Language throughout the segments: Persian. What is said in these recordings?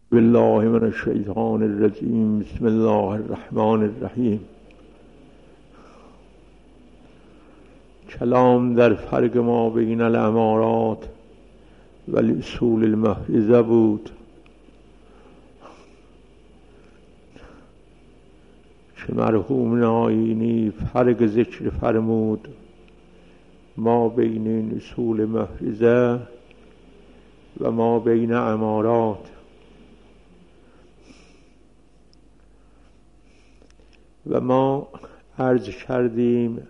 بالله من الشیطان الرجیم. بسم الله الرحمن الرحیم. کلام در فرق ما بین الامارات و الاصول المحرزه بود که مرحوم نایینی فرق ذکر فرمود ما بین این اصول محرزه و ما بین امارات. و ما عرض کردیم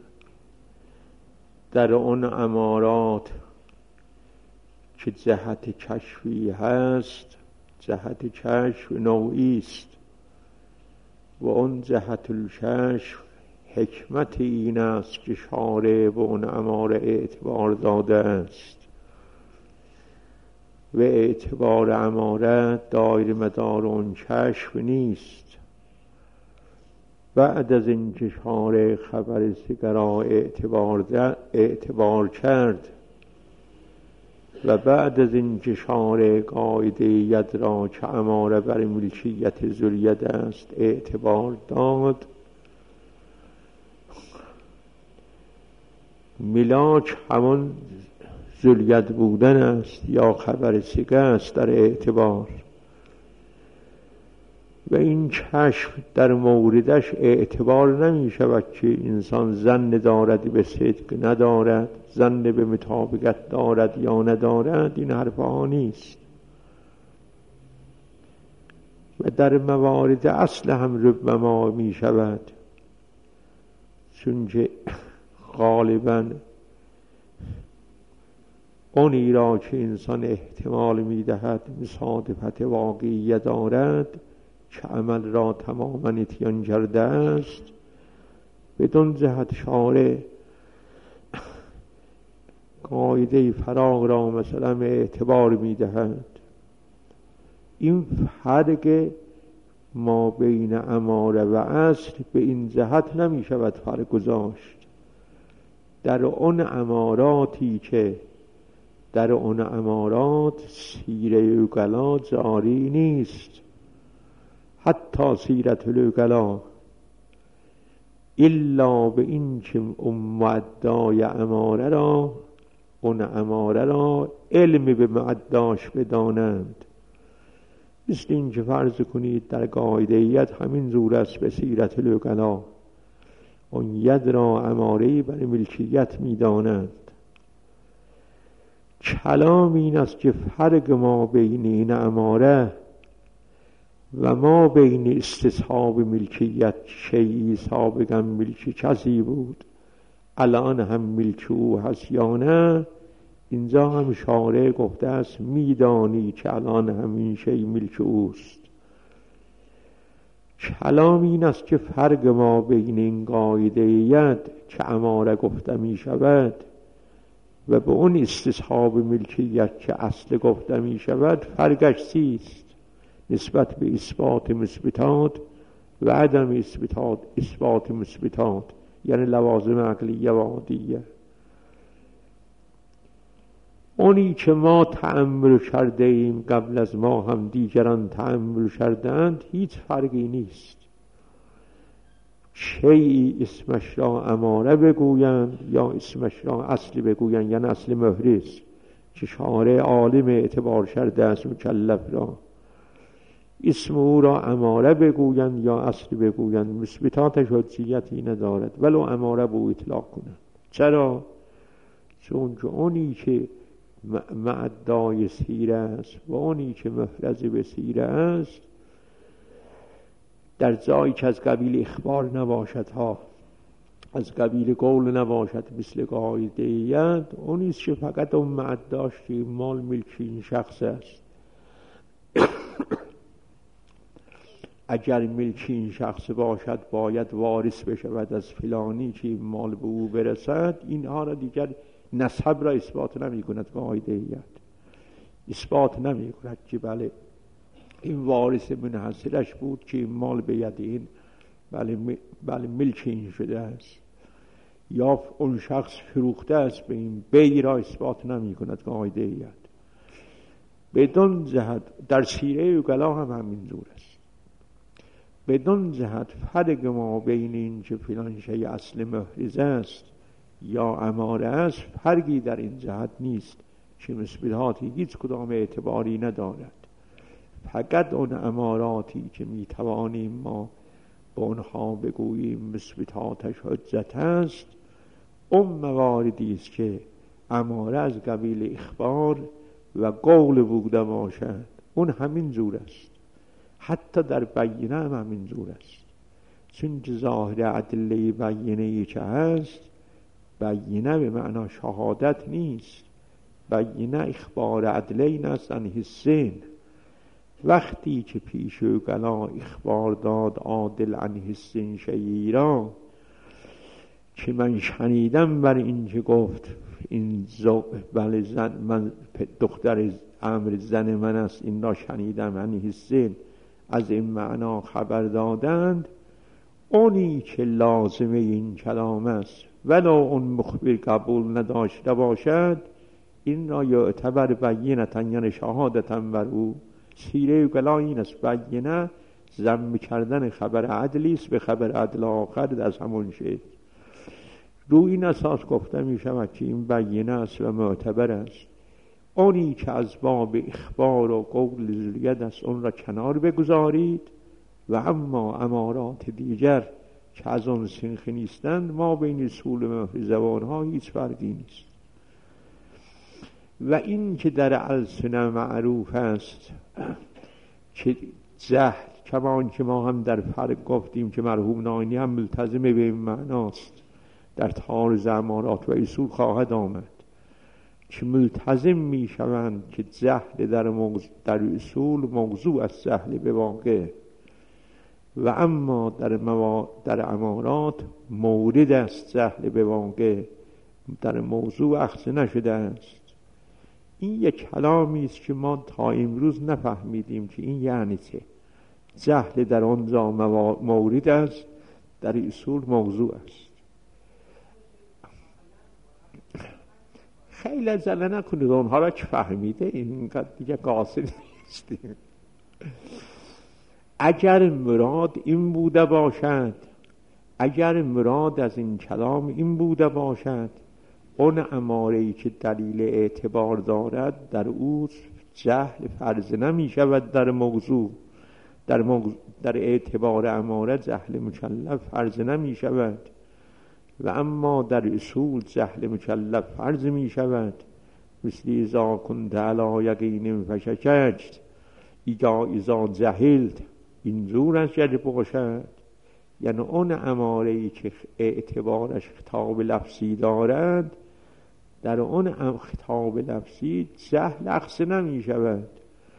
در اون امارات که جهت کشفی هست، جهت کشف نوعی است و اون جهت الکشف حکمت این است که شارع به اون اماره اعتبار داده است و اعتبار اماره دایر مدار اون کشف نیست. بعد از اینکه شارع خبر سگرا اعتبار کرد و بعد از اینکه شارع قاعده ید را که اماره بر ملکیت ذوالید است اعتبار داد، ملاک همون ذوالید بودن است یا خبر سگه است در اعتبار، و این کشف در موردش اعتبار نمی شود که انسان ظن دارد به صدق ندارد، ظن به مطابقت دارد یا ندارد. این حرفها نیست. و در موارد اصل هم ربما می شود، چون که غالبا اونی را که انسان احتمال می دهد مصادفت واقعی دارد که عمل را تماما اتیان کرده است، بدون جهت شارع قاعده فراغ را مثلا اعتبار می دهد. این فرق ما بین اماره و اصل به این جهت نمی شود فرق گذاشت. در اون اماراتی که در اون امارات سیره اوغلا جاری نیست، حتی سیرت الوغلا، الا به این که معدای اماره را، اون اماره را علم به معداش بدانند. مثل این که فرض کنید در قاعده ید همین زور است به سیرت الوغلا، اون ید را اماره‌ای بر ملکیت میدانند. کلام این است که فرق ما بین این اماره و ما بین استصحاب ملکیت شیعی سابقا ملک کسی بود الان هم ملک او هست یا نه، اینجا هم شارع گفته است میدانی که الان همین شیء ملک اوست. کلام این است که فرق ما بین این قاعده ید که اماره گفته می شود و به اون استصحاب ملکیت که اصل گفته می شود فرقش چیست نسبت به اثبات مثبتات و عدم اثبات مثبتات، یعنی لوازم عقلیه و عادیه. اونی که ما تأمل کرده ایم قبل از ما هم دیگران تأمل کردند هیچ فرقی نیست. شیعی اسمش را اماره بگویند یا اسمش را اصل بگویند، یعنی اصل محرز که شارع عالم اعتبار کرده است مکلف را، اسم او را اماره بگویند یا اصل بگویند، مثبتاتش حجیتی ندارد ولو اماره به او اطلاق کنند. چرا؟ چون که اونی که معدای سیره است و اونی که محرز به سیره است در جایی که از قبیل اخبار نباشد ها، از قبیل قول نباشد مثل قاعده ید، اونیست که فقط اون معداش که مال ملکی این شخص است. اگر ملکی این شخص باشد باید وارث بشود از فلانی که این مال به او برسد. اینها را دیگر نسب را اثبات نمی کند، قاعده ید اثبات نمی کند که بله این وارث منحصرش بود که این مال به ید این بله ملک این شده است، یا اون شخص فروخته است به این، بی را اثبات نمی کند قاعده ید. بدون جهت در سیره وکلا هم همین جور است. بدون جهت فرق ما بین این که فلان شی اصل محرز است یا اماره است فرقی در این جهت نیست که مثبتاتی هیچ کدام اعتباری ندارد. فقط اون اماراتی که میتوانیم ما به اونها بگوییم مثبتاتش حجت است، اون مواردی است که اماره از قبیل اخبار و قول بوده باشد، اون همین جور است. حتی در بینه هم همین جور است، چون ظاهر ادله بینه‌ای که هست، بینه به معنا شهادت نیست، بینه اخبار ادلین است عن حسین. وقتی که پیش وکلا اخبار داد عادل عن حسین شیرا که من شنیدم بر این که گفت این بله زن من دختر امر زن من است، این را شنیدم عن حسین، از این معنا خبر دادند، اونی که لازمه این کلام است ولو اون مخبر قبول نداشته باشد، این را یعتبر بینتا یعنی شهادتا بر او. سیره وکلا این است، بینه ضم کردن خبر عدلی است به خبر عدل آخر از همون شکل. روی این اساس گفته می شود که این بینه است و معتبر است. اونی که از باب اخبار و قول ذریت است اون را کنار بگذارید، و اما امارات دیگر که از اون سنخ نیستند، ما بین اصول مهر زبان ها هیچ فرقی نیست. و این که در السنه معروف است که جهل، کمان که ما هم در فرق گفتیم که مرحوم ناینی هم ملتزم به این معناست، در تعارض امارات و اصول خواهد آمد که ملتزم می شوند که جهل در اصول موضوع از جهل به واقع، و اما در امارات مورد است جهل به واقع، در موضوع اخذ نشده است. این یک کلامی است که ما تا امروز نفهمیدیم که این یعنی چه. جهل در آنجا مورد است، در اصول موضوع است. خیلی زله نکنید اونها را که فهمیده اینقدر دیگه قاصر نیستیم. اگر مراد این بوده باشد، اگر مراد از این کلام این بوده باشد، اون اماره‌ای که دلیل اعتبار دارد در او جهل فرض نمی شود. در موضوع در اعتبار اماره جهل مکلف فرض نمی شود، و اما در اصول جهل مکلف فرض می شود. مثل اذا کنت علی یقین فشککت، اذا جهلت، اینجور است که باشد. یعنی اون اماره‌ای که اعتبارش خطاب لفظی دارد، در اون خطاب لفظی جهل اخذ نمی شود،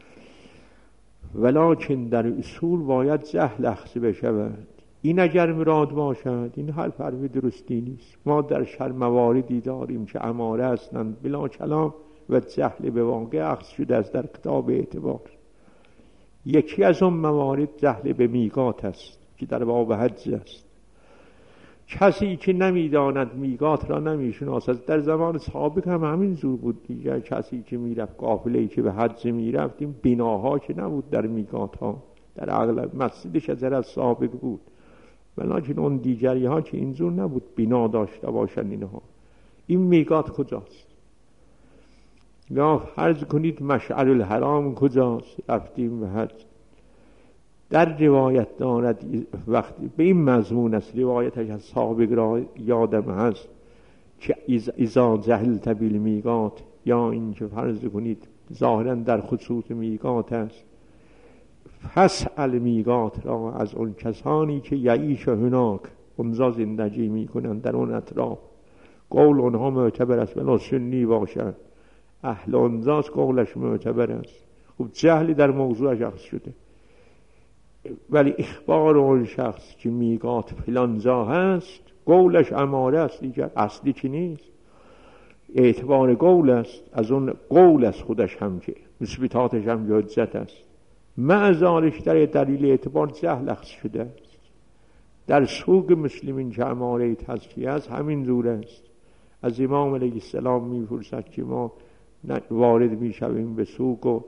ولکن در اصول باید جهل اخذ بشود. این اگر مراد باشد، این حرف درستی نیست. ما در شر مواردی داریم که اماره هستند بلا کلام و جهل به واقع اخذ شده است در کتاب اعتبار. یکی از اون موارد جهل به میقات است که در باب حج است. کسی که نمیداند میقات را نمیشناسد، در زمان سابق هم همین جور بود دیگر. کسی که میرفت، قافله‌ای که به حج میرفت، این بناها که نبود در میقات ها، در اغلب مسجدش از سابق بود، ولیکن اون دیگری ها که اینجور نبود بنا داشته باشن اینها. این میقات کجاست؟ یا فرض کنید مشعر الحرام کجاست؟ رفتیم به حج، در روایت دارد وقتی به این مضمون است، روایتش از سابق را یادم هست که اذا جهلت بالمیقات، یا این که فرض کنید ظاهرا در خصوص میقات است، فاسأل میقات را از اون کسانی که یعیش هناک، اونجا زندگی میکنن در اون اطراف. قول اونها معتبر است، ولی سنی باشد، اهل اونجاست، قولش معتبر است. خب جهلی در موضوع شخص شده، ولی اخبار اون شخص که میقات فلانجا هست، قولش اماره است دیگر، اصلی چی نیست، اعتبار قول است. از اون قول است خودش هم که مثبتاتش هم حجت است، معذارش در دلیل اعتبار جهل اخذ شده است. در سوق مسلمین که اماره تزکیه است همین جور است. از امام علیه السلام میپرسد که ما وارد میشویم به سوق و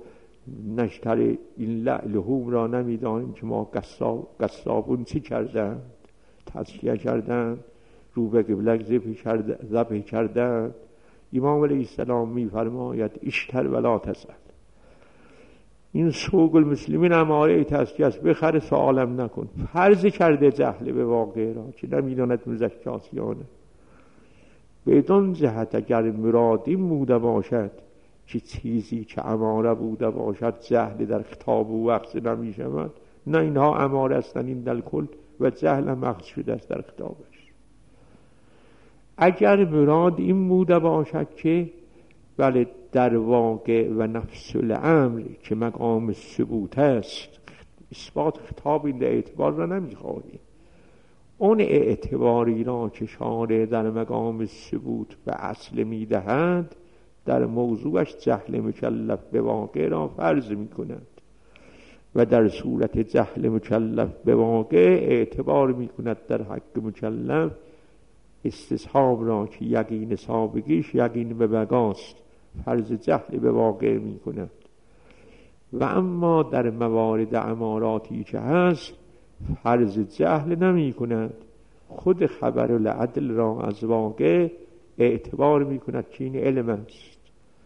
نشتر این لحوم را نمیدانیم که ما قصابون چی کردند، تزکیه کردند، رو به قبله ذبح کردند. امام علیه السلام میفرماید اشتر ولا تسأل. این سوق المسلمین اماره تزکیه است، بخره سوالم نکن. فرض کرده جهل به واقع را که نمیداند مزکاتیانه. بدون جهت اگر مرادی بوده باشد که چیزی که اماره بوده باشد جهل در خطاب و وقت نمی شود، نه اینها اماره هستند این در کل و جهل هم اخذ شده است در خطابش. اگر مراد این بوده باشد که بله در واقع و نفس الامر که مقام ثبوت است، اثبات خطاب این اعتبار را نمیخواهیم. اون اعتباری را که شارع در مقام ثبوت به اصل میدهند در موضوعش جهل مکلف به واقع را فرض میکنند و در صورت جهل مکلف به واقع اعتبار میکند در حق مکلف استصحاب را که یقین سابقیش یقین به بقاست، فرض جهل به واقع میکند. و اما در موارد اماراتی که هست فرض جهل نمی کند، خود خبر العدل را از واقع اعتبار می کند که این علم است.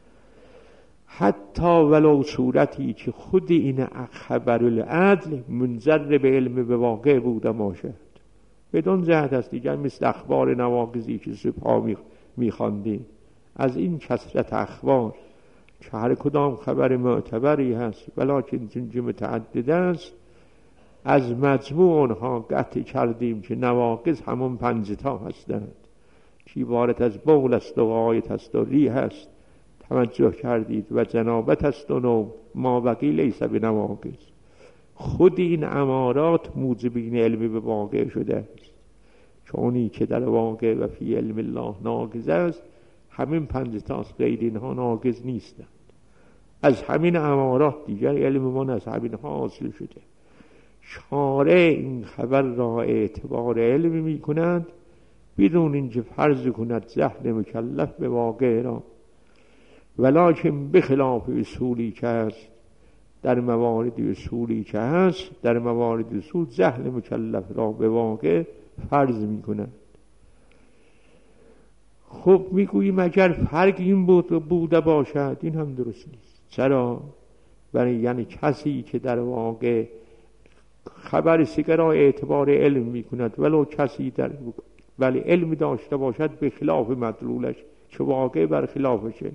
حتی ولو صورتی که خود این خبر العدل منجر به علم به واقع بوده باشد، بدون جهت است دیگر، مثل اخبار نواقضی که صبح می خواندیم. از این کثرت اخبار که هر کدام خبر معتبری هست ولکن چون متعدد است، از مجموع آنها قطع کردیم که نواقض همون 5 تا هستند که عبارت از بول است و غایط است و ریح است، توجه کردید، و جنابت است و نوم، ما بقی لیس بنواقض. خود این امارات موجبین علم به واقع شده است، چونی که در واقع و فی علم الله ناقض است، همین 5 تاست، غیر اینها ناقض نیستند. از همین امارات دیگر علم من از همین حاصل شده. شارع این خبر را اعتبار علم می کنند بدون اینکه فرض کند جهل مکلف به واقع را، ولکن بخلاف اصولی که هست، در موارد اصولی که هست، در موارد اصول جهل مکلف را به واقع فرض می کنند. خب میگوییم اگر فرق این بوده باشد، این هم درست نیست. چرا؟ برای یعنی کسی که در واقع خبر سیگه را اعتبار علم می کند، ولو کسی ولی علم داشته باشد به خلاف مدلولش که واقع بر خلافشه.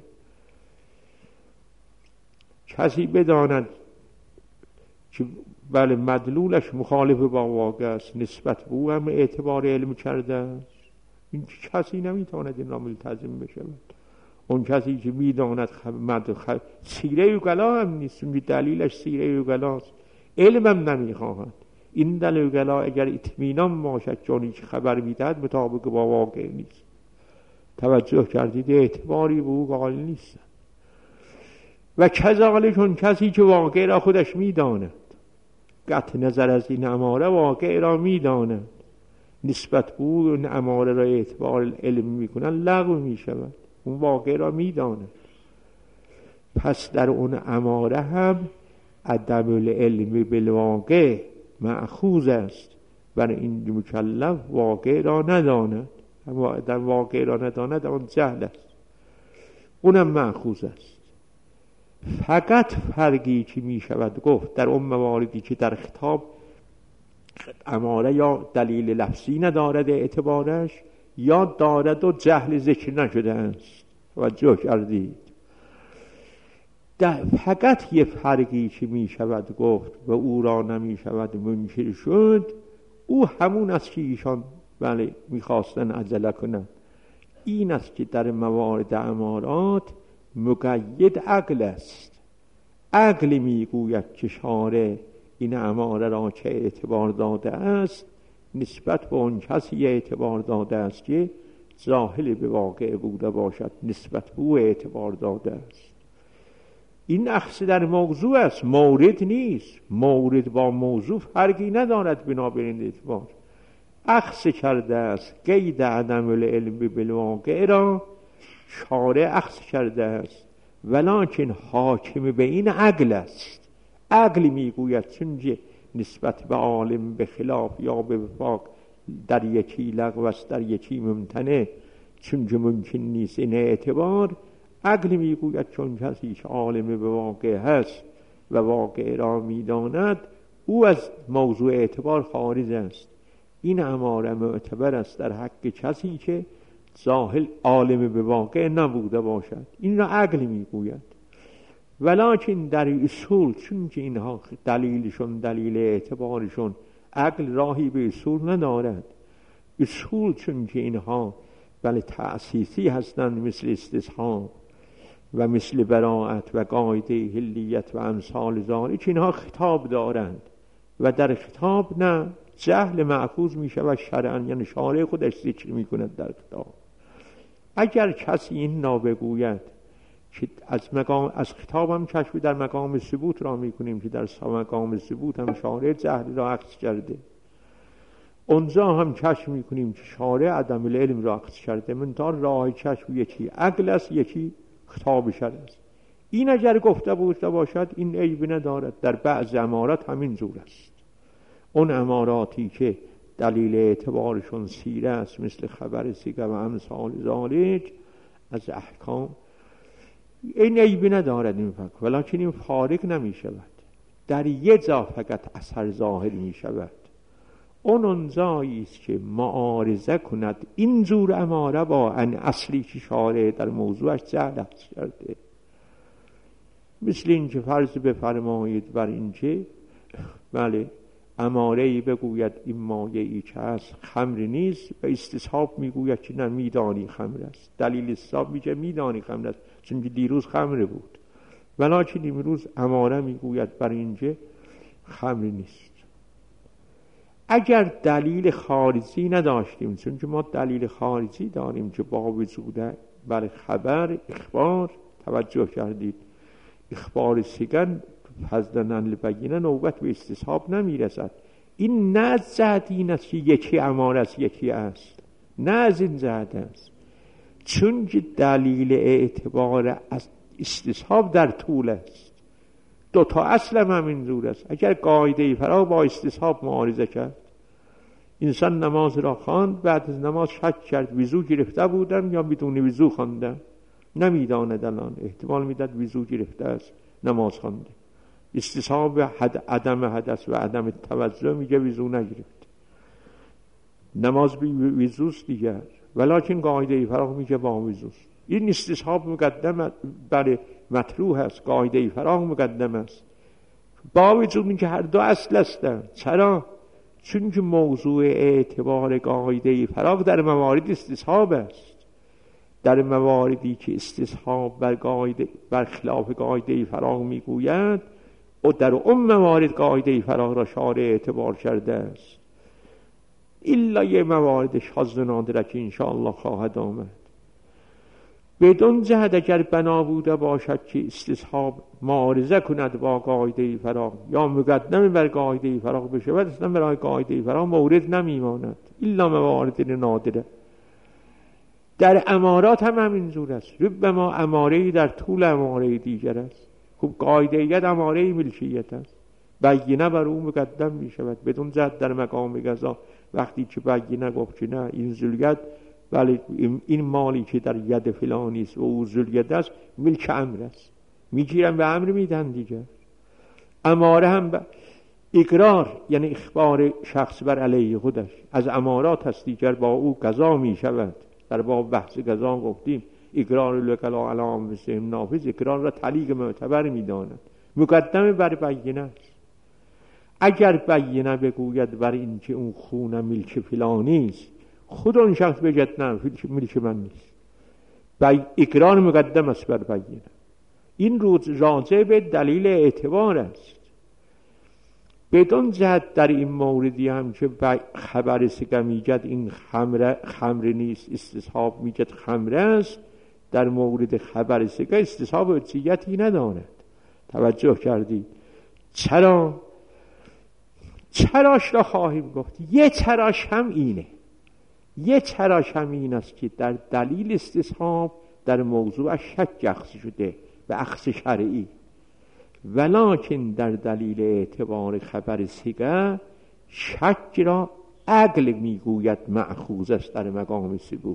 کسی بداند که بله مدلولش مخالف با واقع است، نسبت به او هم اعتبار علم کرده است، این کسی نمیتواند این را ملتزم بشود. اون کسی که میداند سیره اوغلا هم نیست، دلیلش سیره اوغلاست، علم هم نمیخواهد. این دلیل اوغلا اگر اطمینان باشد چونی که خبر میدهد مطابق با واقع نیست، توجه کردید، اعتباری به او قائل نیست. و کذالک اون کسی که واقع را خودش میداند، قطع نظر از این اماره واقع را میداند، نسبت به او این اماره را اعتبار علم میکنن، لغو میشود. اون واقع را میداند، پس در اون اماره هم عدم العلم بالواقع مأخوذ است. برای این مکلف واقع را نداند، در واقع را نداند اون جهل است، اونم مأخوذ است. فقط فرقی که می شود گفت در اون مواردی که در خطاب اماره یا دلیل لفظی ندارد اعتبارش، یا دارد و جهل ذکر نشده است. توجه کردید؟ فقط یه فرقی که می شود گفت و او را نمی شود منکر شد، او همون است که ایشان بله می خواستن عجله کنند. این است که در موارد امارات مقید عقل است. عقل می گوید که شارع این اماره را که اعتبار داده است نسبت به اون کسی اعتبار داده است که جاهل به واقع بوده باشد، نسبت به او اعتبار داده است. این اخذ در موضوع است، مورد نیست. مورد با موضوع فرقی ندارد، بنابراین اعتبار اخذ کرده است. قید عدم العلم بالواقع را شارع اخذ کرده است ولکن حاکم به این عقل است. عقل میگوید چون نسبت به عالم به خلاف یا به وفاق در یکی لغو است، در یکی ممتنع، چون ممکن نیست این اعتبار. عقل میگوید چون کسی که عالم به واقع هست و واقع را میداند او از موضوع اعتبار خارج است. این اماره معتبر است در حق کسی که ظاهر عالم به واقع نبوده باشد. این را عقل میگوید. ولکن در اصول، چون که اینها دلیلشون دلیل اعتبارشون عقل راهی به اصول ندارد. اصول چون که اینها بله تأسیسی هستند، مثل استصحاب و مثل براءت و قاعده حلیت و امثال ذالک، اینها خطاب دارند و در خطاب نه جهل معخوذ می شود شرعاً، یعنی شارع خودش ذکر می کند در خطاب. اگر کسی این را بگوید که از خطاب هم کشف در مقام ثبوت را می کنیم که در مقام ثبوت هم شارع جهل را عکس کرده، اونجا هم کشف می کنیم که شارع عدم العلم را عکس کرده، منتها راه کشف یکی عقل است، یکی خطاب شرع است. این اگر گفته باشد این عیب ندارد. در بعض امارات همین جور است. اون اماراتی که دلیل اعتبارشون سیره است، مثل خبر سیگه و امثال ذالک از احکام، این عیب ندارد این فقط، ولیکن این فارق نمی شود. در یه جا فقط اثر ظاهر می شود. اون جایی است که معارضه کند این جور اماره با ان اصلی که شارع در موضوعش جهل کرده. مثل این که فرض بفرمایید بر این که بله اماره‌ای بگوید این مایعی که هست خمر نیست و استصحاب میگوید که نه میدانی خمر است. دلیل استصحاب میگه میدانی خمر است چون دیروز خمر بود، ولکن امروز اماره میگوید بر این که خمر نیست. اگر دلیل خارجی نداشتیم، چون ما دلیل خارجی داریم که با وجود بر خبر اخبار، توجه کردید، اخبار سگن فضلا لبینه نوبت به استصحاب نمیرسد. این نه از جهت این است که یکی اماره است یکی است، نه از این جهت است، چون که دلیل اعتبار از استصحاب در طول است. دو تا اصل همین جور است. اگر قاعده فرا با استصحاب معارضه کرد، انسان نماز را خواند، بعد از نماز شک کرد وضو گرفته بودم یا بدون وضو خواندم، نمیداند الان، احتمال میداد وضو گرفته است نماز خوانده. استصحاب عدم حدث و عدم توجه میگه وضو نگرفت، نماز بی وضوست دیگر، ولکن قاعده فراغ میگه با وضوست. این استصحاب مقدم بر مطروح است، قاعده فراغ مقدم است، با وجود اینکه هر دو اصل هستند. چرا؟ چون که موضوع اعتبار قاعده فراغ در موارد استصحاب است. در مواردی که استصحاب بر خلاف قاعده فراغ میگوید و در اون موارد قاعده فراغ را شارع اعتبار کرده است، الا یه موارد شاذ و نادره که انشاءالله خواهد آمد. بدون جهت اگر بنا بوده باشد که استصحاب معارضه کند با قاعده فراغ یا مقدم بر قاعده فراغ بشه، اصلا برای قاعده فراغ مورد نمیماند الا موارد نادره. در امارات هم همینجور است. ربما اماره‌ای در طول اماره دیگر است. خب قاعده ید اماره ملکیت است، بینه بر او مقدم می شود بدون جهت در مقام قضا. وقتی که بینه گفت که نه این ذوالید، ولی این مالی که در ید فلانی است و او ذوالید است، ملک امر است، میگیرن به امر میدن دیگر. اماره هم اقرار یعنی اخبار شخص بر علیه خودش از امارات هست دیگر، با او قضا می شود. در باب بحث قضا گفتیم اقرار الوکلا علی انفسهم نافذ، اقرار را تعلیق معتبر میداند، مقدم بر بینه است. اگر بینه بگوید بر این که اون خونه ملک فلانی است، خود اون شخص بگوید نه ملک من نیست، اقرار مقدم است بر بینه. این راجع به دلیل اعتبار است. بدون جهت در این موردی هم که خبر سگه میگد این خمر نیست، استصحاب میگد خمر است، در مورد خبر سگه استصحاب حجیتی ندارد. توجه کردید؟ چراش را خواهیم گفت. یه چراش هم اینه، یه چراش هم این است که در دلیل استصحاب در موضوع شک یخص شده و اخذ شرعی. ولکن در دلیل اعتبار خبر صیغه شک را عقل میگوید مأخوذ است در مقام ثبوت.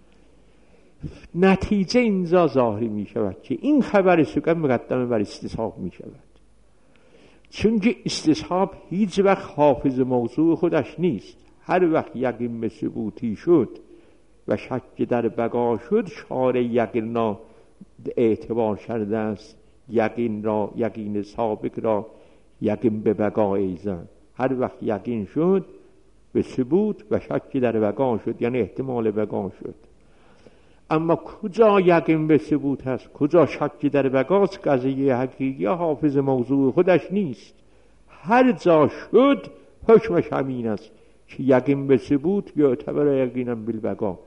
نتیجه اینجا ظاهر می شود که این خبر صیغه مقدمه بر استصحاب می شود، چون که استصحاب هیچ وقت حافظ موضوع خودش نیست. هر وقت یقین به ثبوتی شد و شک در بقا شد، شارع یقین را اعتبار کرده است، یقین سابق را یقین به بقا ایزن. هر وقت یقین شد به ثبوت و شک در بقا شد، یعنی احتمال بقا شد. اما کجا یقین به ثبوت هست، کجا شک در بقاست، قضیه حقیقی حافظ موضوع خودش نیست. هر جا شد حکمش همین است که یقین به ثبوت یعتبر یقینا بالبقا.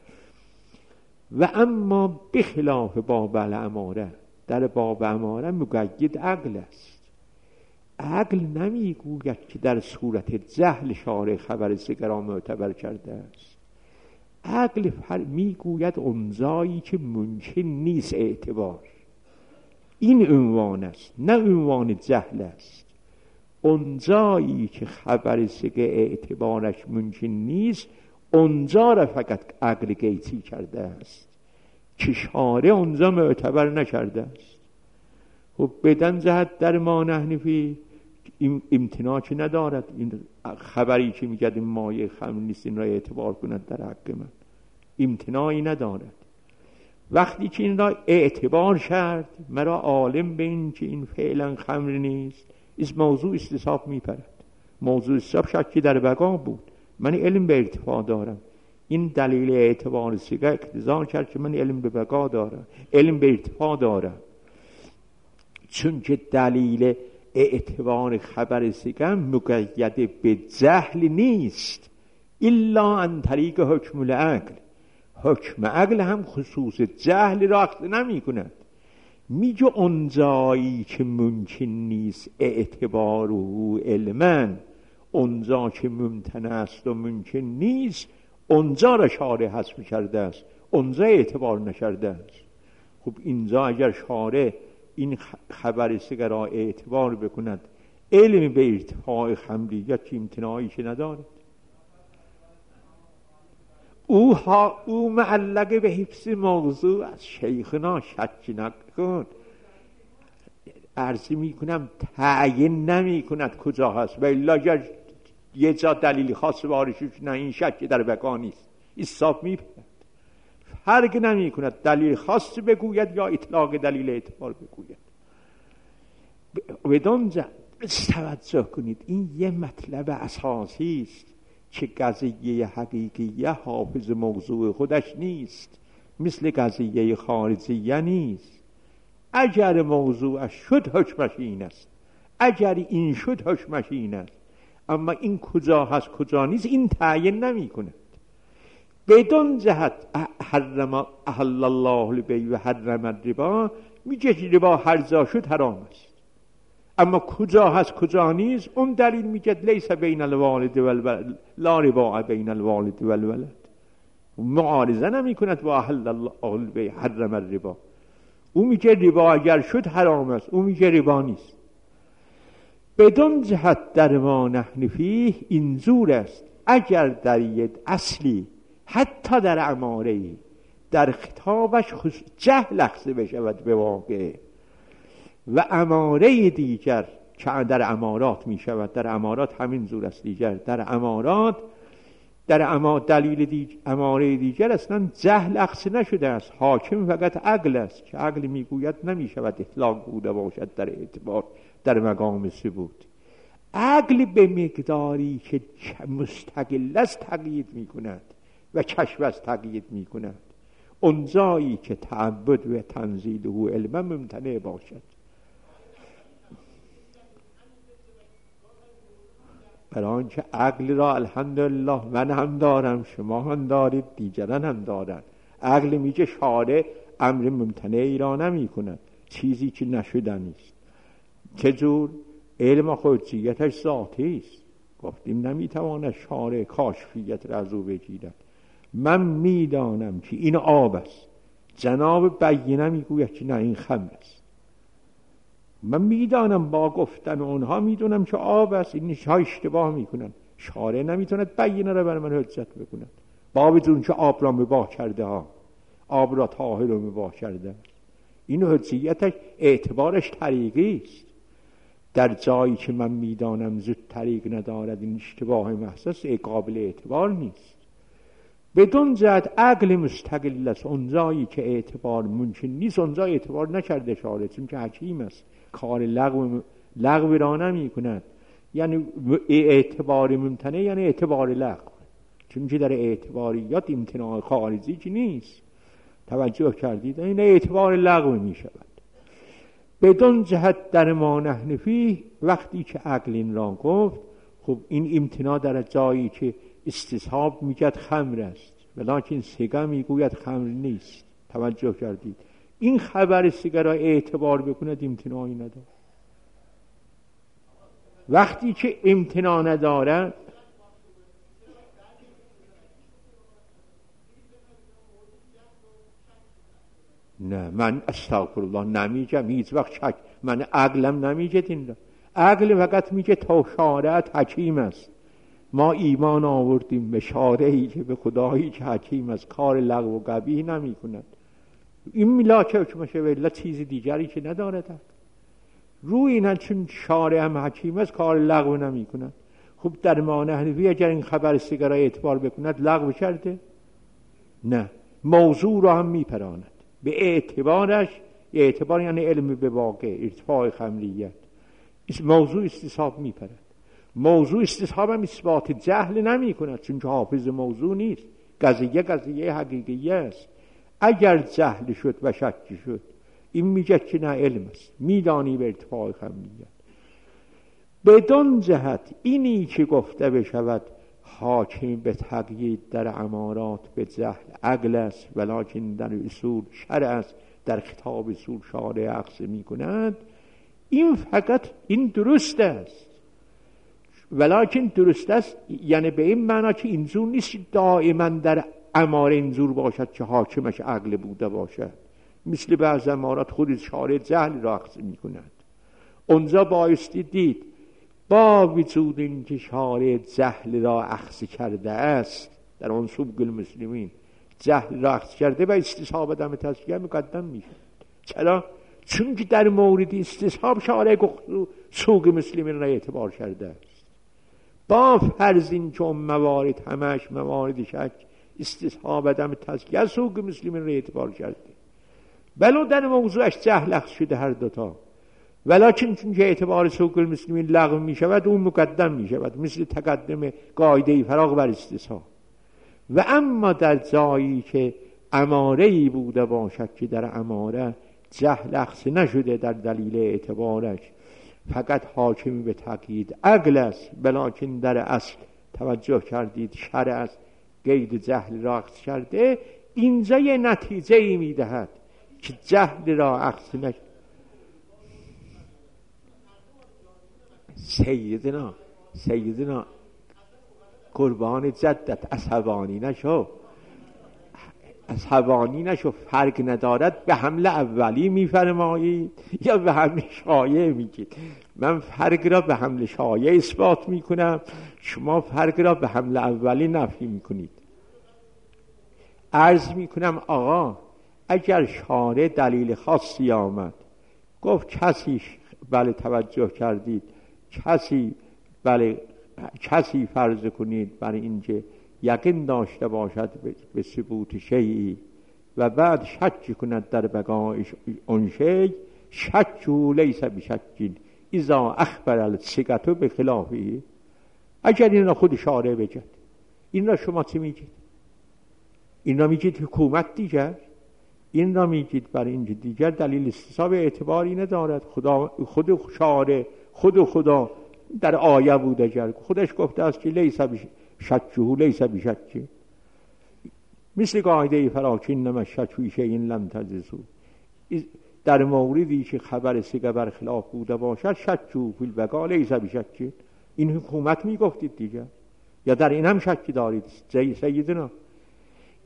و اما بخلاف باب الاماره، در باب اماره مقید عقل است. عقل نمیگوید که در صورت جهل شارع خبر صیغه را معتبر کرده است. عقل میگوید اونجایی که ممکن نیست اعتبار، این عنوان است، نه عنوان جهل است. اونجایی که خبر صیغه اعتبارش ممکن نیست، اونجا را فقط عقل قیطی کرده است که شارع اونجا معتبر نکرده است. خب بدن جهت در ما نحنفی امتناع چه ندارد این خبری که میگه این مایه خمر نیست این را اعتبار کند در حق من، امتناعی ندارد. وقتی که این را اعتبار کرد، مرا عالم به این که این فعلا خمر نیست، از موضوع استصحاب میپرد. موضوع استصحاب شکی در بقا بود، من علم به ارتفاع دارم. این دلیل اعتبار صیغه اقتضا کرد که من علم به بقا دارم، علم به ارتفاع دارم. چون که دلیل اعتبار خبر صیغه مقید به جهل نیست، الا عن طریق حکم العقل. حکم عقل هم خصوص جهل را اخذ نمی کند. میگه اونجایی که ممکن نیست اعتبار و علما، اونجا که ممتنع است و ممکن نیست، اونجا را شارع حذف کرده است، اونجا اعتبار نکرده است. خب اینجا اگر شارع این خبر صیغه را اعتبار بکند، علم به ارتفاع خمریت که امتناعی که ندارد، او معلق به حفظ موضوع از شیخنا شک نکن. عرض می کنم تعیین نمی کند کجا هست، و الا اگر یه جا دلیل خاص بارشش نه این شک در بقا نیست، حساب می پرد. فرق نمی کند دلیل خاص بگوید یا اطلاق دلیل اعتبار بگوید. بدون توجه کنید، این یه مطلب اساسی است که قضیه حقیقیه حافظ موضوع خودش نیست، مثل قضیه خارجیه نیست. اگر موضوعش شد حکمش این است، اگر این شد حکمش این است، اما این کجا هست کجا نیست این تعیین نمی کند. بدون جهت احل الله البیع و حرم الربا، میگه ربا هر جا شد حرام است، اما کجا هست کجا نیست اون دلیل میگه لیس بین الوالد والولد لا ربا بین الوالد والولد. معارضه نمی کند با احل الله البیع حرم الربا. او میگه ربا اگر شد حرام است، او میگه ربا نیست. بدون جهت در ما نحن فیه اینجور است، اگر در یک اصلی حتی در اماره‌ای در خطابش جهل اخذ بشود به واقع، و اماره دیگر که در امارات می شود، در امارات همین زور است دیگر، در امارات دلیل اماره دیگر اصلا جهل اخذ نشده است، حاکم فقط عقل است که عقل می گوید نمی شود اطلاق بوده باشد در اعتبار در مقام ثبوت. عقل به مقداری که مستقل است تقیید می کند و کشف است تقیید می کند، اونجایی که تعبد و تنزیل و علم ممتنع باشد. برای آنکه عقل را الحمدلله من هم دارم، شما هم دارید، دیگران هم دارند. عقل میگه شارع امر ممتنعی را نمی کند، چیزی که نشدنی است. چجور؟ علم خودجیتش ذاتی است. گفتیم نمیتواند شارع کاشفیت را از او بگیرد. من میدانم که این آب است، جناب بینه میگوید که نه این خمر است. من میدانم با گفتن اونها میدونم که آب است، این ها اشتباه میکنن. شارع نمیتوند بینه را بر من حجت بکند با بدون که آب را مباح کرده ها، آب را طاهر و مباح کرده. این حجیتش اعتبارش طریقی است. در جایی که من میدانم زود طریق ندارد، این اشتباه محض است، قابل اعتبار نیست. بدون جهت عقل مستقل است. اون جایی که اعتبار ممکن نیست اونجا اعتبار نکرده شارع، چون که حکیم است، کار لغو را نمی کند. یعنی اعتبار ممتنع یعنی اعتبار لغو، چون که در اعتباریات امتناع خارجی که نیست. توجه کردید؟ این اعتبار لغو می شود. بدون جهت در ما نحن فیه، وقتی که عقل این را گفت، خب این امتناع در جایی که استصحاب میگد خمر است ولکن سگه میگوید خمر نیست. توجه کردید؟ این خبر سگه را اعتبار بکند امتناعی نداره. وقتی که امتناع ندارد، نه من استغفرالله نمیگم هیچ وقت شک، من عقلم نمیگه این را. عقل فقط میگه تا شارعت حکیم است، ما ایمان آوردیم به شارعی که به خدایی که حکیم است، کار لغو و قبیح نمی کند. این ملاکه که میشه ولی چیز دیگری که ندارد. روی این چون شارع هم حکیم است کار لغو نمی کند. خب در ما نحن فیه اگر این خبر سگه را اعتبار بکند لغو کرده؟ نه، موضوع را هم میپراند به اعتبارش. اعتبار یعنی علم به واقع، ارتفاع خمریت. موضوع استصحاب میپرد. موضوع استصحاب هم اثبات جهل نمی کند، چون که حافظ موضوع نیست. قضیه حقیقیه است. اگر جهل شد و شکی شد، این میگه که نه علم است، میدانی به ارتفاع خمریت. بدون جهت اینی که گفته بشود حاکم به تقیید در امارات به جهل عقل است، ولکن در اصول شرع است، در خطاب اصول شارع عکس می کند. این فقط این درست است، ولکن درست است یعنی به این معنا که اینجور نیست دائما در اماره اینجور باشد که حاکمش عقل بوده باشد. مثل بعض امارات خود شارع جهل را عکس می کند. اونجا بایستی دید با وجود اینکه شارع جهل را اخذ کرده است، در اون سوق المسلمین جهل را اخذ کرده و استصحاب دم تزکیه مقدم میشه. چرا؟ چون که در مورد استصحاب شارع سوق مسلمین را اعتبار کرده است. با فرض این که موارد همش موارد شک، استصحاب دم تزکیه سوق مسلمین را اعتبار کرده، ولو در موضوعش جهل اخذ شده هر دوتا، ولکن چون که اعتبار سوق المسلمین لغو می شود اون مقدم می شود، مثل تقدم قاعده فراغ بر استصحاب. و اما در جایی که اماره‌ای بوده باشد که در اماره جهل اخذ نشده در دلیل اعتبارش، فقط حاکمی به تقیید عقل است، ولکن در اصل توجه کردید شرع است، قید جهل را اخذ کرده. اینجا یه نتیجه ای می دهد که جهل را اخذ نشده. سیدنا قربان جدت عصبانی نشو، فرق ندارد به حمل اولی میفرمایید یا به حمل شایع میگید. من فرق را به حمل شایع اثبات میکنم، شما فرق را به حمل اولی نفی میکنید. عرض میکنم آقا اگر شارع دلیل خاصی آمد گفت کسی، بله توجه کردید، کسی فرض کنید برای اینکه یقین داشته باشد به ثبوت شیئی و بعد شک کند در بقای اون شیء، شکو لیس بشکین اذا اخبر الثقة به خلافه. اگر این را خود شارع بگد، این را شما چی میگید؟ این را میگید حکومت دیگر، این را میگید برای اینکه دیگر دلیل استصحاب اعتباری ندارد. خود شارع خدا در آیه بوده اگر خودش گفته است که لیس شکه لیس بشکه، مثل قاعده فراکین نما شک فی شیء لم تجزوا، در موردی که خبر سگه برخلاف بوده باشد شکو فی البقاء لیس بشکه. این حکومت میگفتید دیگر، یا در این هم شک دارید سیدنا؟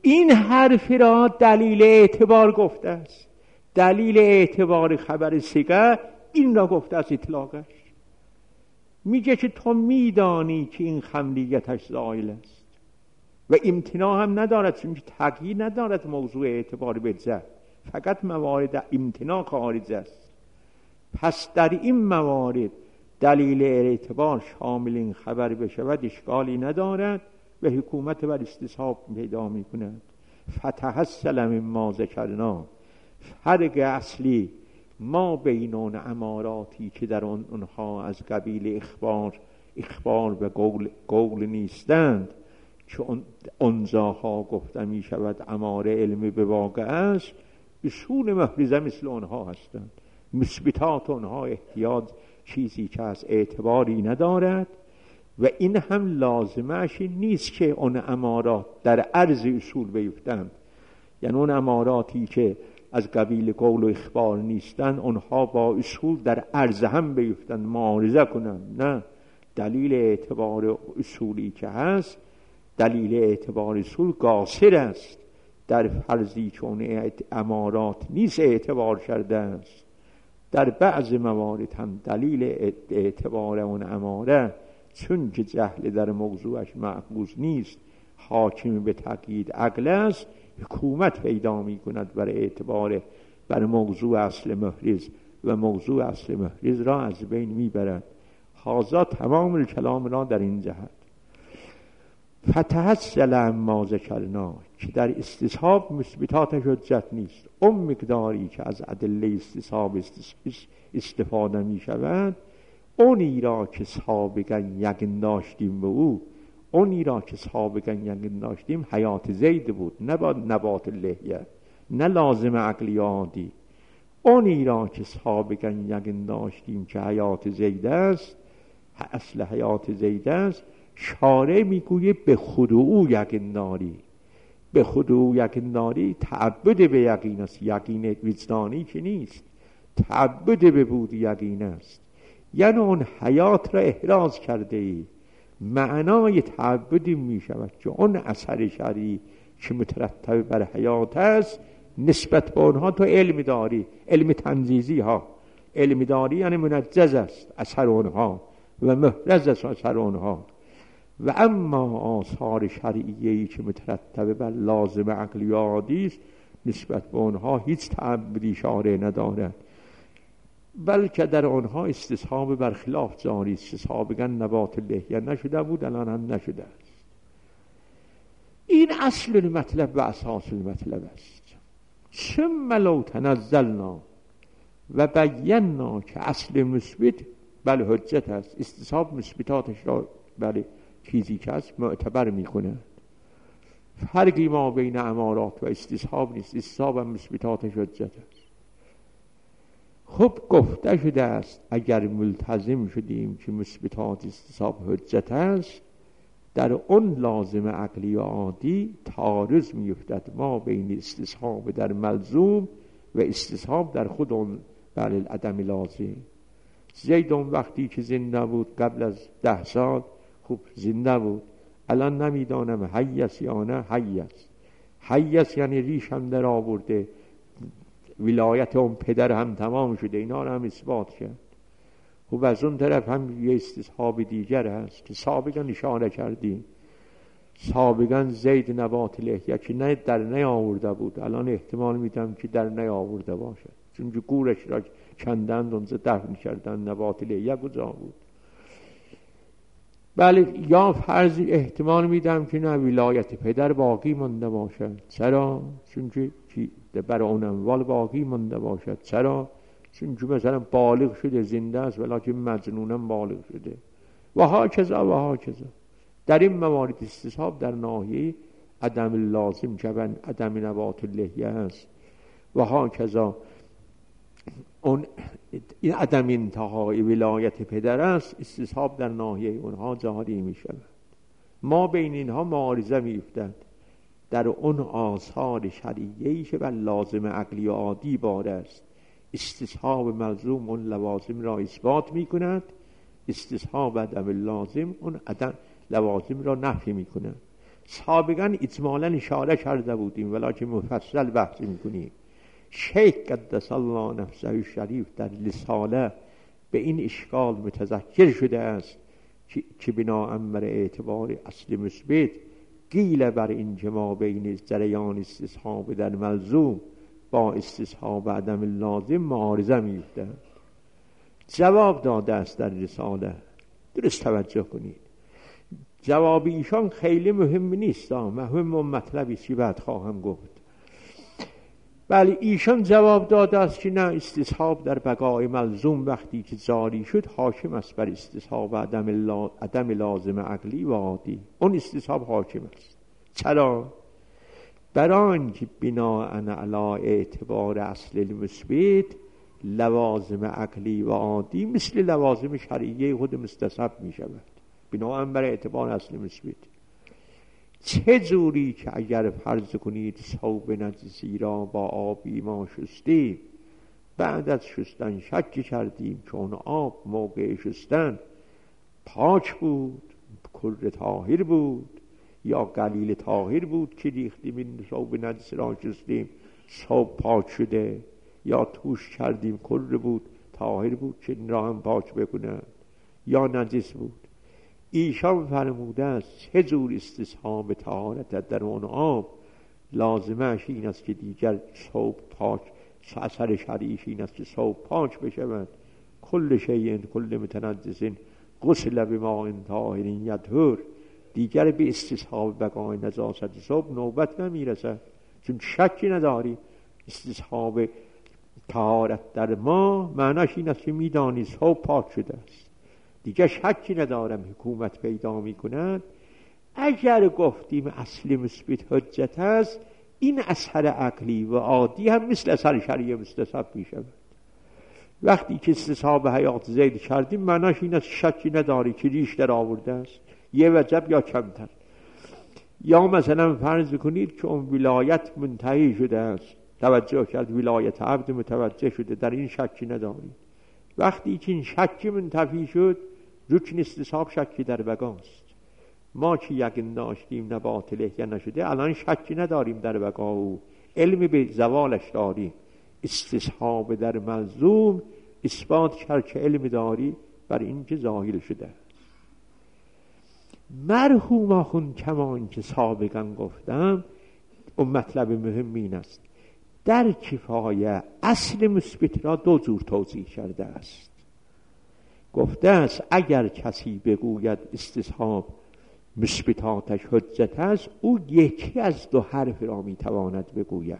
این حرف را دلیل اعتبار گفته است. دلیل اعتبار خبر صیغه این را گفته است اطلاقش. میگه که تو میدانی که این خمریتش زائل است و امتناع هم ندارد، چون تغییر ندارد موضوع اعتبار بجزه، فقط موارد امتناع خارج است. پس در این موارد دلیل اعتبار شامل این خبر بشود اشکالی ندارد و حکومت بر استصحاب پیدا می کند. فتحصل مما ذکرنا، فرق اصلی ما بین اون اماراتی که در اونها از قبیل اخبار و قول نیستند که انزاها گفته می شود اماره علمی به واقع است، اصول محرزه مثل اونها هستند. مثبتات اونها احتیاج چیزی که از اعتباری ندارد و این هم لازمش نیست که اون امارات در عرض اصول بیفتند. یعنی اون اماراتی که از قبیل قول و اخبار نیستند اونها با اصول در عرض هم بیفتند، معارضه کنند. نه، دلیل اعتبار اصولی که هست، دلیل اعتبار اصول قاصر است در فرضی که اون امارات نیست اعتبار کرده است. در بعض موارد هم دلیل اعتبار اون اماره چون که جهل در موضوعش معقوز نیست، حاکم به تقیید عقل است، حکومت پیدا می کند بر اعتبار بر موضوع اصل محرز و موضوع اصل محرز را از بین می برد. هذا تمام کلام را در این جهت. فتحصل ما ذکرنا، که در استصحاب مثبتاتش حجت نیست. اون مقداری که از ادله استصحاب استفاده می شود، اونی را که سابقا یقین داشتیم به او، اونی را که سابقا یقین داشتیم حیات زید بود، نه با نبات لحیه، نه لازم عقلی عادی. اونی را که سابقا یقین داشتیم که حیات زید است، اصل حیات زید است، شارع میگویه به خود او یقین داری. به خود او یقین داری تعبد به یقین است، یقین وجدانی که نیست، تعبد به بود یقین است. یعنی اون حیات را احراز کرده ای. معنای تعبدی می شود که اون اثر شرعی که مترتب بر حیات است نسبت به اونها تو علم داری. علم تنزیزی ها، علم داری یعنی منجز است اثر اونها و محرز است اثر اونها. و اما آثار شرعیه‌ای که مترتب بر لازم عقلی عادی است نسبت به اونها هیچ تعبدی شارع ندارد، بلکه در آنها استصحاب برخلاف جاری است. سابقا نبات لحیه نشده بود، الان هم نشده است. این اصل المطلب و اساس المطلب است. ثم لو تنزلنا و بینا که اصل مثبت بل حجت است. استصحاب مثبتاتش را بله چیزی که است معتبر می کند. فرقی ما بین امارات و استصحاب نیست. استصحاب هم مثبتاتش حجت است. خب گفته شده است اگر ملتزم شدیم که مثبتات استصحاب حجت است، در اون لازم عقلی عادی تعارض می‌افتد ما بین استصحاب در ملزوم و استصحاب در خود اون بله عدم لازم. زید اون وقتی که زنده بود قبل از 10 سال خوب زنده بود، الان نمیدانم حی است یا نه حی است. حی است یعنی ریش هم در آورده، ولایت اون پدر هم تمام شده، اینا رو هم اثبات کرد. خب از اون طرف هم یه استصحاب دیگر هست که سابقا اشاره کردیم. سابقا زید نبات لحیه که نه در نیاورده بود، الان احتمال میدم که در نیاورده باشد، چون گورش را کندند اونجا دفن کردن، نبات لحیه کجا بود. بله یا فرض احتمال میدم که نه ولایت پدر باقی مانده باشد. چرا؟ چون که برای اون اموال باقی مانده باشد. چرا؟ چون که مثلا بالغ شده زنده است ولیکن مجنونم بالغ شده و ها کذا و ها کذا. در این موارد استصحاب در ناحیه عدم لازم که عدم نبات لحیه است و ها کذا اون این عدم انتهای ولایت پدر است، استصحاب در ناحیه اونها جاری می شود. ما بین اینها معارضه می افتد در اون آثار شرعیه‌ای که بر لازم عقلی عادی بار است. استصحاب ملزوم اون لوازم را اثبات می کند، استصحاب عدم لازم اون عدم لوازم را نفی می کند. سابقا اجمالا اشاره کرده بودیم ولکن مفصل بحث میکنیم. شیخ قدس الله نفسه شریف در رساله به این اشکال متذکر شده است که بناءً بر اعتبار اصل مثبت قیل بر این که ما بین جریان استصحاب در ملزوم با استصحاب عدم لازم معارضه میفته. جواب داده است در رساله، درست توجه کنید. جواب ایشان خیلی مهم نیست، مهم و مطلبی است که بعد خواهم گفت. بله ایشان جواب داده است که نه، استصحاب در بقای ملزوم وقتی که جاری شد حاکم است بر استصحاب عدم لازم عقلی و عادی. اون استصحاب حاکم است. چرا؟ برای اینکه بناء علی اعتبار اصل مثبت لوازم عقلی و عادی مثل لوازم شرعیه خود مستصحب می شود بناء بر اعتبار اصل مثبت. چه جوری که اگر فرض کنید ثوب نجسی را با آبی ما شستیم، بعد از شستن شک کردیم چون آب موقع شستن پاک بود، کل طاهر بود یا قلیل طاهر بود که ریختیم این ثوب نجس را شستیم ثوب پاک شده، یا توش کردیم کل بود طاهر بود که این را هم پاک بکنن یا نجس بود. ایشان فرموده است چه جور استصحاب طهارت در اون آب لازمش این است که دیگر ثوب پاک، اثر شرعیش این است که ثوب پاک بشود. کل شیء کل متنجس غسل بماء طاهر یطهر، دیگر به استصحاب بقای نجاست ثوب نوبت نمیرسد، چون شکی نداری استصحاب طهارت در ما معناش این است که میدانی ثوب پاک شده است، دیگه شکی ندارم حکومت پیدا میکنند. اگر گفتیم اصل مثبت حجت است، این اثر عقلی و عادی هم مثل اثر شرعی مستصحب میشود. وقتی که استصحاب حیات زید کردیم معناش این است شکی نداری که ریش در آورده است، یه وجب یا کمتر. یا مثلا فرض کنید که اون ولایت منتهی شده است، توجه کرد ولایت عبد متوجه شده، در این شکی ندارید. وقتی که این شکی منتفی شد رکن استصحاب شکی در بقاست. ما که یقین داشتیم نه باطله یا نشده، الان شکی نداریم در بقا او، علم به زوالش داریم. استصحاب در ملزوم اثبات کرد که علم داری بر این که ظاهر شده. مرحوم آخوند کما این که سابقا گفتم، اون مطلب مهم این است، در کفایه اصل مثبت را دو جور توضیح کرده است. گفته است اگر کسی بگوید استصحاب مثبتاتش حجت است، او یکی از دو حرف را میتواند بگوید.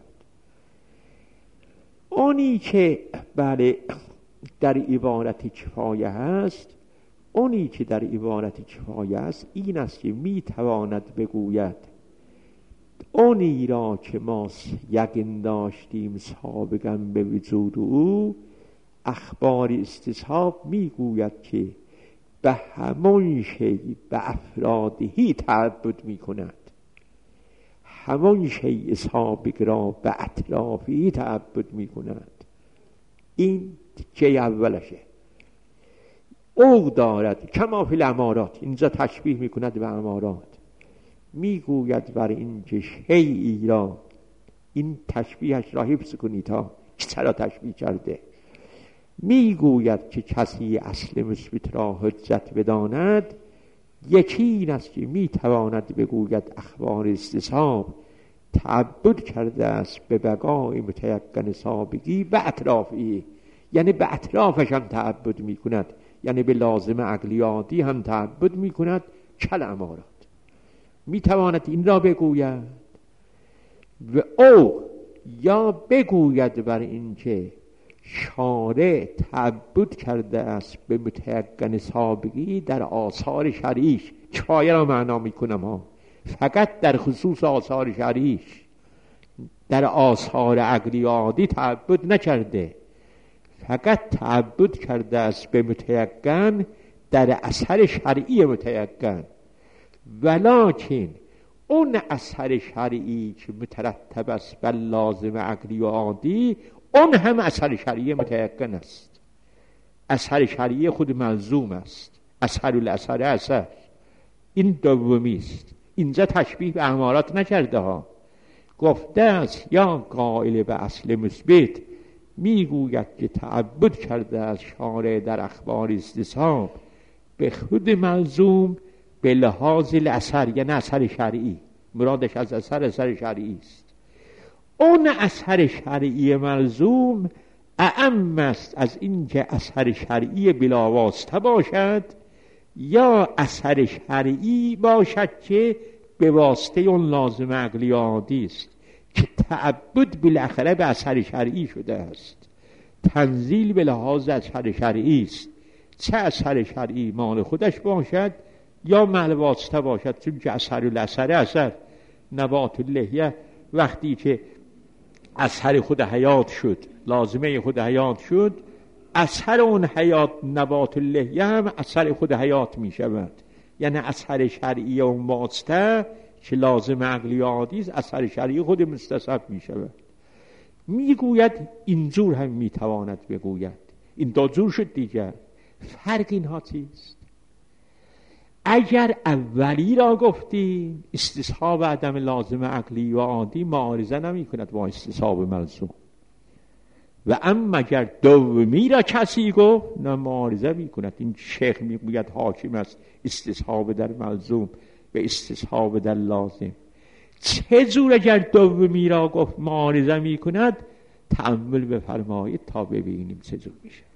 اونی که بله در عبارت کفایه هست، اونی که در عبارت کفایه است این است که میتواند بگوید اونی را که ما یقین داشتیم سابقا به وجود او، اخبار استصحاب میگوید که به همون شی به افرادهی تعبد میکند، همون شی سابق را به اطرافی تعبد میکند. این که اولشه. او دارد کما فی الامارات، اینجا تشبیه میکند به امارات، میگوید بر این که شیئی را، این تشبیهش را حفظ کنید ها چرا تشبیه کرده. میگوید که کسی اصل مثبت را حجت بداند، یکی این است که میتواند بگوید اخبار استصحاب تعبد کرده است به بقای متیقن سابقی به اطرافی، یعنی به اطرافش هم تعبد میکند، یعنی به لازم عقلی عادی هم تعبد میکند. کل امارات میتواند این را بگوید. و او یا بگوید بر این که شارع تعبد کرده است به متیقن سابقی در آثار شرعیش. کفایه را معنا میکنم ها، فقط در خصوص آثار شرعیش، در آثار عقلی عادی تعبد نکرده، فقط تعبد کرده است به متیقن در اثر شرعی متیقن. ولکن اون اثر شرعی که مترتب است بر لازم عقلی و عادی، اون هم اثر شرعی متیقن است. اثر شرعی خود ملزوم است، اثر الاثر اثر، این دومی است. اینجا تشبیه به امارات نکرده ها، گفته است یا قائل به اصل مثبت میگوید که تعبد کرده از شارع در اخبار استصحاب به خود ملزوم به لحاظ الاثر، یعنی اثر شرعی. مرادش از اثر شرعی است. اون اثر شرعی ملزوم اعم است از این که اثر شرعی بلا واسطه باشد یا اثر شرعی باشد که به واسطه اون لازم عقلی عادی است که تعبد بالاخره به اثر شرعی شده است. تنزیل به لحاظ اثر شرعی است، چه اثر شرعی مال خودش باشد یا مال واسطه باشد، چون که اثر نبات اللحیه وقتی که اثر خود حیات شد، لازمه خود حیات شد، اثر اون حیات نبات اللحیه هم اثر خود حیات می شود. یعنی اثر شرعی اون واسطه که لازم عقلی عادی است، اثر شرعی خود مستصحب می شود. می گوید اینجور هم می تواند بگوید. این دو جور شد دیگر. فرق اینها چیست؟ اگر اولی را گفتیم استصحاب عدم لازم عقلی و عادی معارضه نمی کند با استصحاب ملزوم، و اما اگر دومی را کسی گفت نه معارضه می کند. این شیخ می گوید حاکم است استصحاب در ملزوم به استصحاب در لازم. چه جور اگر دومی را گفت معارضه می کند؟ تأمل بفرمایید تا ببینیم چه جور میشه.